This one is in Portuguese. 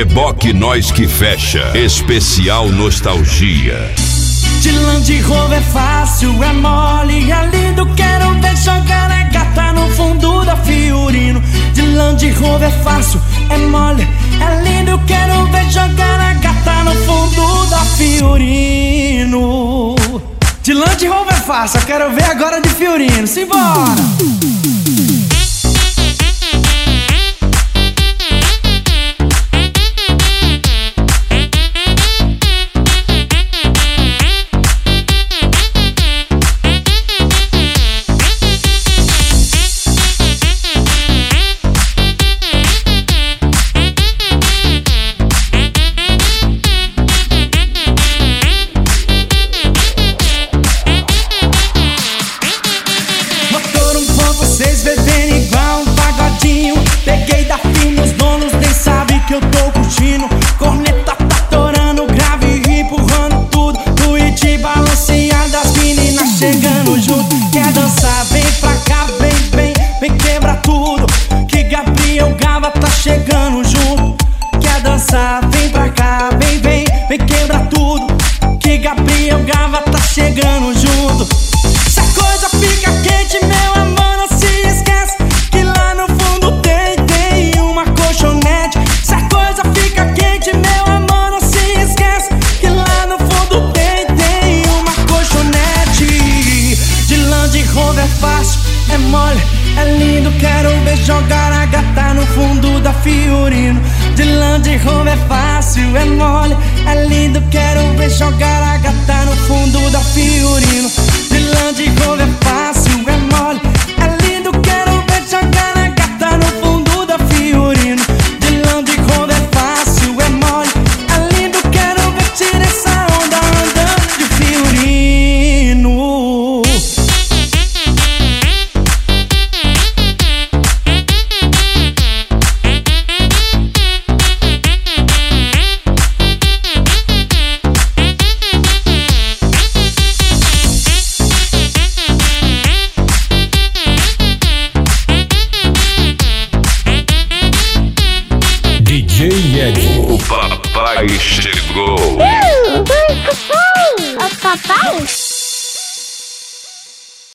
Reboque Nós Que Fecha, especial nostalgia. De Land Rover é fácil, é mole, é lindo. Quero ver jogar a gata no fundo da Fiorino. De Land Rover é fácil, é mole, é lindo. Quero ver jogar a gata no fundo da Fiorino. De Land Rover é fácil, eu quero ver agora de Fiorino. Simbora! Vocês bebendo igual um pagodinho. Peguei da firma, os donos nem sabem que eu tô curtindo. Corneta tá torando, grave e empurrando tudo. Tweet balanceado, as meninas chegando junto. Quer dançar? Vem pra cá, vem, vem, vem quebra tudo. Que Gabriel Gava tá chegando junto. Quer dançar? Vem pra cá, vem, vem, vem quebra tudo. Que Gabriel Gava tá chegando junto. Se a coisa fica quente, meu amor, é mole, é lindo, quero ver jogar a gata no fundo da Fiorino. De Land Rover é fácil, é mole, é lindo, quero ver jogar a gata no fundo da Fiorino. De Land Rover é fácil, é mole, é lindo, quero ver jogar a gata no fundo da Fiorino. De Land Rover é fácil, é mole, é lindo, quero ver tirar essa onda andando de Fiorino. O papai chegou. Papai! O papai!